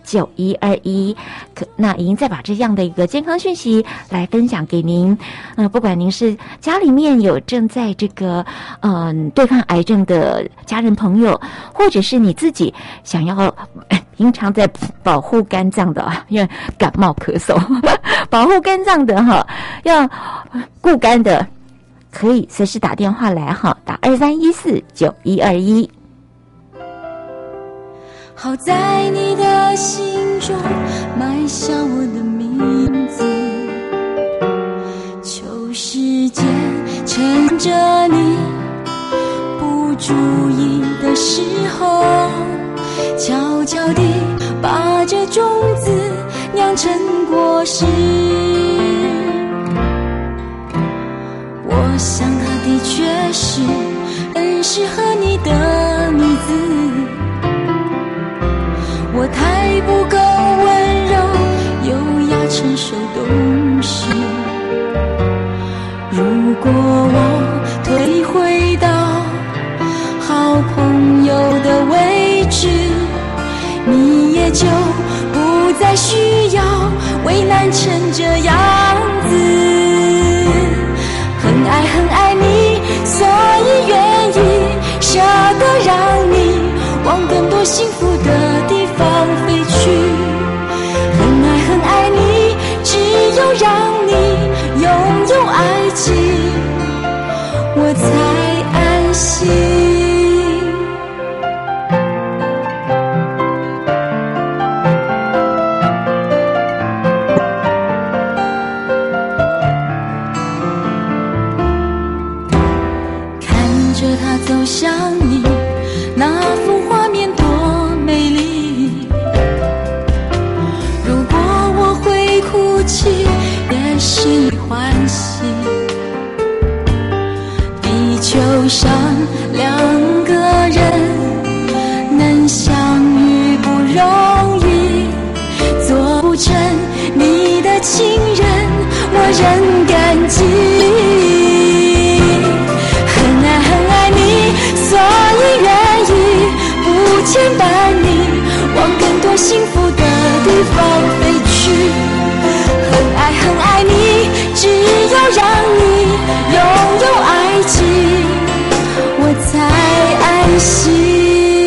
9121。那已经再把这样的一个健康讯息来分享给您。不管您是家里面有正在这个对抗癌症的家人朋友，或者是你自己想要平常在保护肝脏的，因为感冒咳嗽保护肝脏的要顾肝的，可以随时打电话来打23149121。 好在你的心中埋下我的名字，求时间趁着你不注意的时候，悄悄地把这种子酿成果实。我想它的确是很适合你的女子，我太不够温柔优雅成熟懂事。如果我退回到好朋友的位置，你也就不再需要为难成这样子。很爱很爱你，所以愿意舍得让你往更多幸福的地方飞去。很爱很爱你，只有让你拥有爱情，我才安心。走向你，那幅画面多美丽。如果我会哭泣，也是你欢喜。地球上两个人能相遇不容易，做不成你的情人，我仍感激。所以愿意不牵绊你往更多幸福的地方飞去。很爱很爱你，只有让你拥有爱情，我才安心。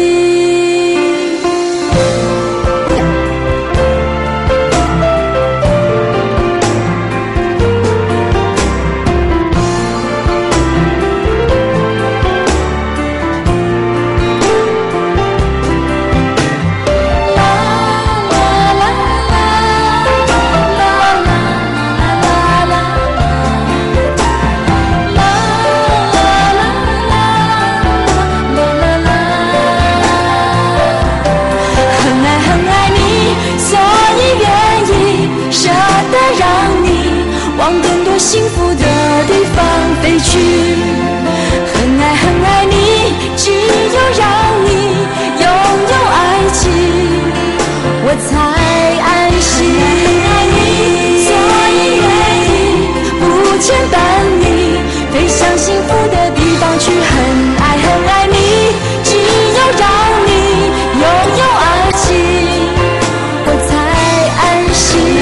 幸福的地方飞去，很爱很爱你，只有让你拥有爱情，我才安心。所以愿意不牵绊你飞向幸福的地方去。很爱很爱你，只有让你拥有爱情，我才安心。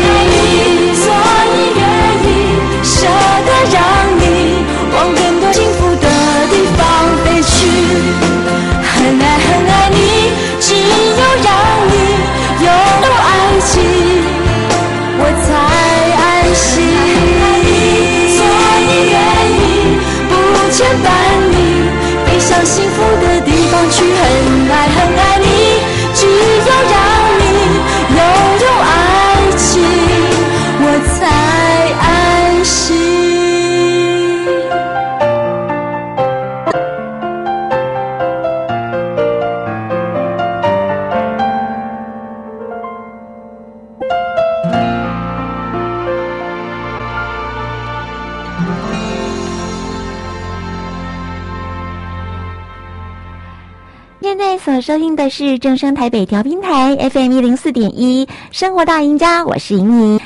舍得让你往更多幸福的地方飞去。很爱很爱你，只有让你拥有爱情，我才安心。所以愿意不牵绊你飞向幸福的地方去。很爱很爱你，只有让你拥有爱情，我才安心。 现在所收听的是正声台北调频台 FM104.1生活大赢家，我是莹莹。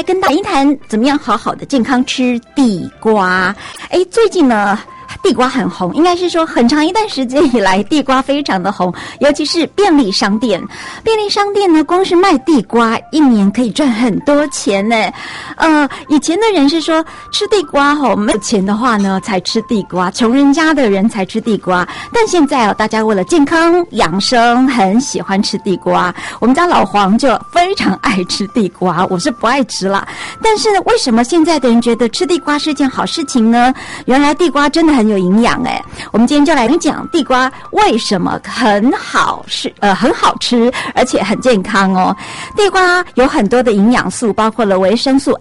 来跟大家谈怎么样好好的健康吃地瓜。最近呢地瓜很红，应该是说很长一段时间以来地瓜非常的红，尤其是便利商店。便利商店呢，光是卖地瓜一年可以赚很多钱呢。以前的人是说吃地瓜没有钱的话呢才吃地瓜，穷人家的人才吃地瓜。但现在大家为了健康养生很喜欢吃地瓜。我们家老黄就非常爱吃地瓜，我是不爱吃啦。但是为什么现在的人觉得吃地瓜是件好事情呢？原来地瓜真的很有营养我们今天就来讲地瓜为什么很好吃，而且很健康哦。地瓜有很多的营养素，包括了维生素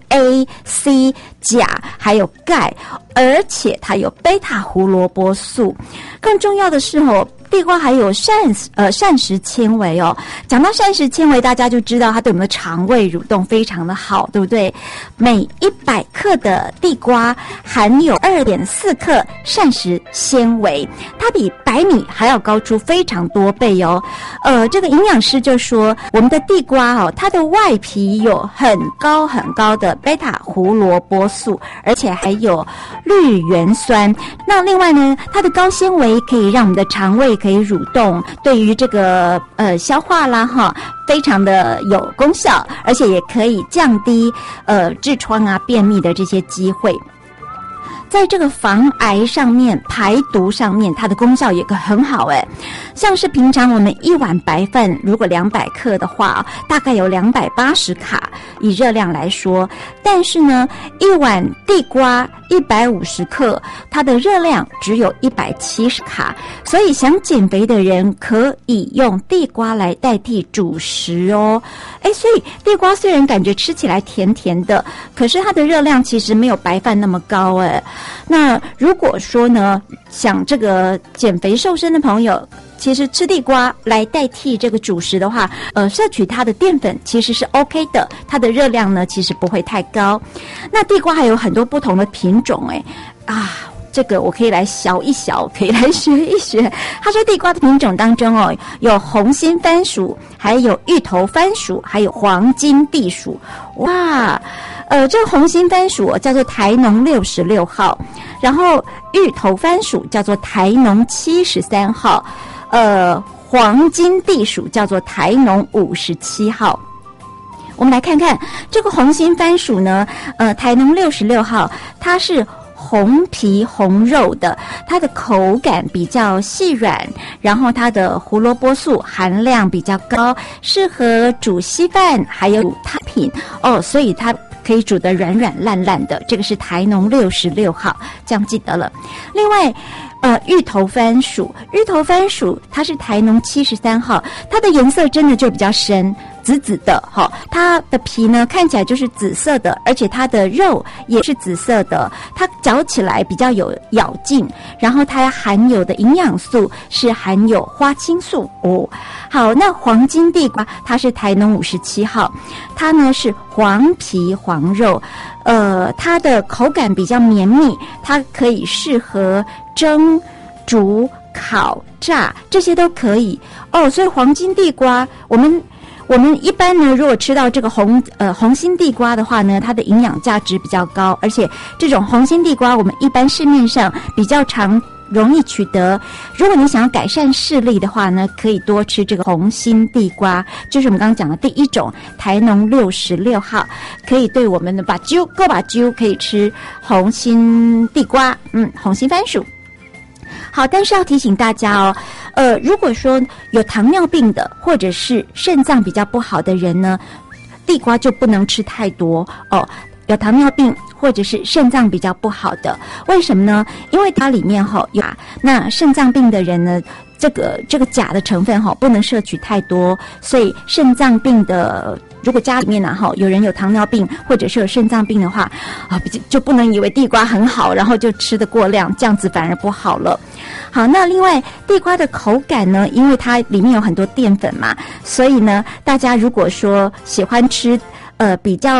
A、C、钾，还有钙，而且它有贝塔胡萝卜素。更重要的是地瓜还有膳食纤维哦。讲到膳食纤维，大家就知道它对我们的肠胃蠕动非常的好，对不对？每100克的地瓜含有 2.4 克膳食纤维，它比白米还要高出非常多倍哦。这个营养师就说，我们的地瓜它的外皮有很高很高的贝塔胡萝卜素，而且还有绿原酸。那另外呢，它的高纤维可以让我们的肠胃可以蠕动，对于这个消化啦非常的有功效，而且也可以降低痔疮啊、便秘的这些机会。在这个防癌上面、排毒上面，它的功效也很好像是平常我们一碗白饭如果200克的话，大概有280卡以热量来说，但是呢一碗地瓜150克，它的热量只有170卡，所以想减肥的人可以用地瓜来代替主食哦。所以地瓜虽然感觉吃起来甜甜的，可是它的热量其实没有白饭那么高那如果说呢，想这个减肥瘦身的朋友，其实吃地瓜来代替这个主食的话，摄取它的淀粉其实是 OK 的，它的热量呢其实不会太高。那地瓜还有很多不同的品种这个我可以来小一小，可以来学一学。他说地瓜的品种当中有红心番薯，还有芋头番薯，还有黄金地薯。哇，这个红心番薯叫做台农66号，然后芋头番薯叫做台农73号，黄金地薯叫做台农57号。我们来看看这个红心番薯呢，台农66号，它是红皮红肉的，它的口感比较细软，然后它的胡萝卜素含量比较高，适合煮稀饭还有煮汤品所以它可以煮得软软烂烂的。这个是台农66号，这样记得了。另外芋头番薯它是台农73号，它的颜色真的就比较深，紫紫的它的皮呢看起来就是紫色的，而且它的肉也是紫色的，它嚼起来比较有咬劲，然后它含有的营养素是含有花青素好，那黄金地瓜它是台农57号，它呢是黄皮黄肉，它的口感比较绵密，它可以适合蒸、煮、烤、炸，这些都可以所以黄金地瓜我们一般呢，如果吃到这个红心地瓜的话呢，它的营养价值比较高，而且这种红心地瓜我们一般市面上比较容易取得。如果你想要改善视力的话呢，可以多吃这个红心地瓜，就是我们刚刚讲的第一种台农66号，可以对我们的把揪可以吃红心地瓜，红心番薯。好，但是要提醒大家如果说有糖尿病的或者是肾脏比较不好的人呢，地瓜就不能吃太多有糖尿病或者是肾脏比较不好的，为什么呢？因为它里面有那肾脏病的人呢，这个钾的成分不能摄取太多，所以肾脏病的，如果家里面有人有糖尿病或者是有肾脏病的话就不能以为地瓜很好，然后就吃得过量，这样子反而不好了。好，那另外地瓜的口感呢，因为它里面有很多淀粉嘛，所以呢大家如果说喜欢吃比较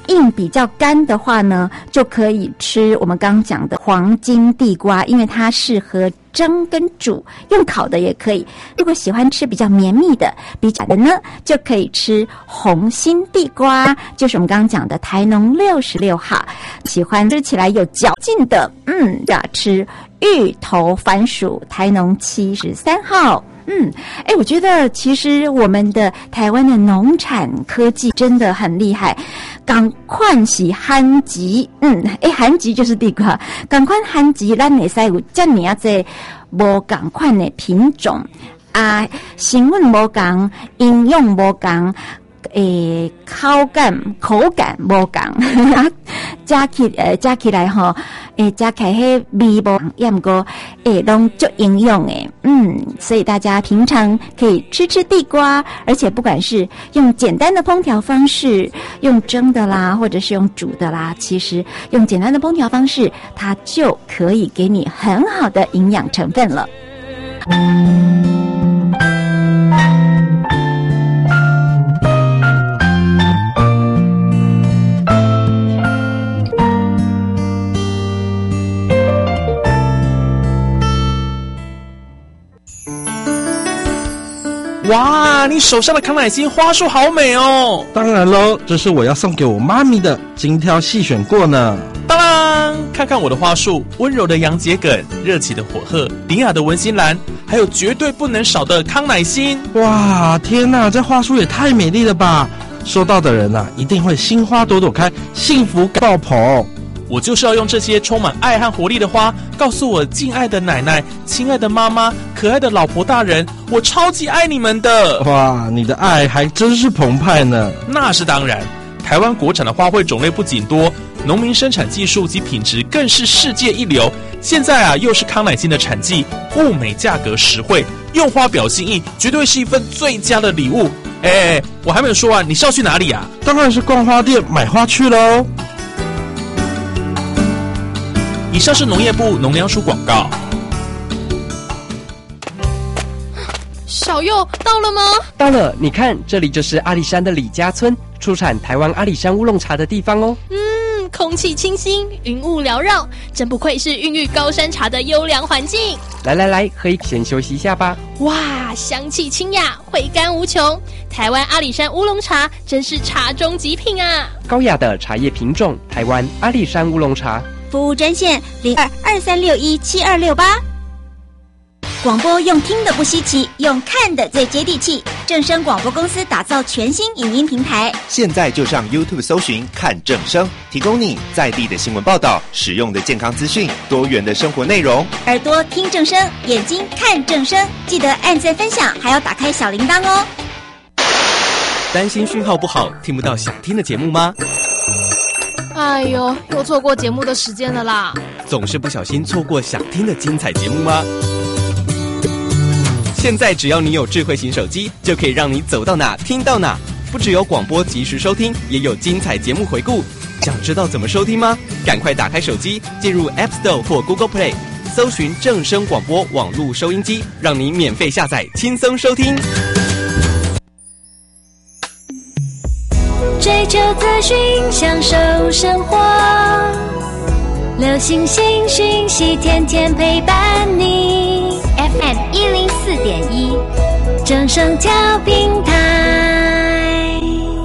硬比较干的话呢，就可以吃我们刚刚讲的黄金地瓜，因为它适合蒸跟煮，用烤的也可以。如果喜欢吃比较绵密的、比较的呢，就可以吃红心地瓜，就是我们刚刚讲的台农66号。喜欢吃起来有嚼劲的，要吃芋头番薯，台农73号。我觉得其实我们的台湾的农产科技真的很厉害，赶快是罕吉，罕吉就是地瓜，赶快罕吉，咱会使有这么啊这无赶快的品种啊，成分无同，营养无同。口感无同，加起来吼，加起来迄味无，也毋过拢足营养诶，所以大家平常可以吃地瓜，而且不管是用简单的烹调方式，用蒸的啦，或者是用煮的啦，其实用简单的烹调方式，它就可以给你很好的营养成分了。 哇，你手上的康乃馨花束好美哦！ 当然喽，这是我要送给我妈咪的，精挑细选过呢。 当当，看看我的花束，温柔的洋桔梗，热情的火鹤，典雅的文心兰，还有绝对不能少的康乃馨。 哇，天哪，这花束也太美丽了吧！收到的人啊，一定会心花朵朵开，幸福感爆棚。 我就是要用这些充满爱和活力的花，告诉我敬爱的奶奶、亲爱的妈妈、可爱的老婆大人，我超级爱你们的。 哇，你的爱还真是澎湃呢。 那是当然，台湾国产的花卉种类不仅多，农民生产技术及品质更是世界一流。现在啊，又是康乃馨的产季，物美价格实惠，用花表心意，绝对是一份最佳的礼物。我还没有说完，你是要去哪里啊？ 当然是逛花店买花去喽。 以上是农业部农粮署广告。 小佑到了吗？ 到了，你看，这里就是阿里山的李家村，出产台湾阿里山乌龙茶的地方哦。 空气清新，云雾缭绕，真不愧是孕育高山茶的优良环境。 来，可以先休息一下吧。 哇，香气清雅，回甘无穷。台湾阿里山乌龙茶真是茶中极品啊！ 高雅的茶叶品种，台湾阿里山乌龙茶。 服务专线0223617268。广播用听的不稀奇，用看的最接地气。正声广播公司打造全新影音平台， 现在就上 YouTube 搜寻看正声，提供你在地的新闻报道、实用的健康资讯、多元的生活内容。 耳朵听正声，眼睛看正声，记得按赞分享，还要打开小铃铛哦。 担心讯号不好，听不到想听的节目吗？ 哎呦，又错过节目的时间了啦！ 总是不小心错过想听的精彩节目吗？现在只要你有智慧型手机，就可以让你走到哪听到哪。不只有广播及时收听，也有精彩节目回顾。想知道怎么收听吗？赶快打开手机，进入 App Store 或 Google Play， 搜寻正声广播网络收音机，让你免费下载，轻松收听。 追求资讯，享受生活，流行新讯息，天天陪伴你。FM 104.1，正声调频台。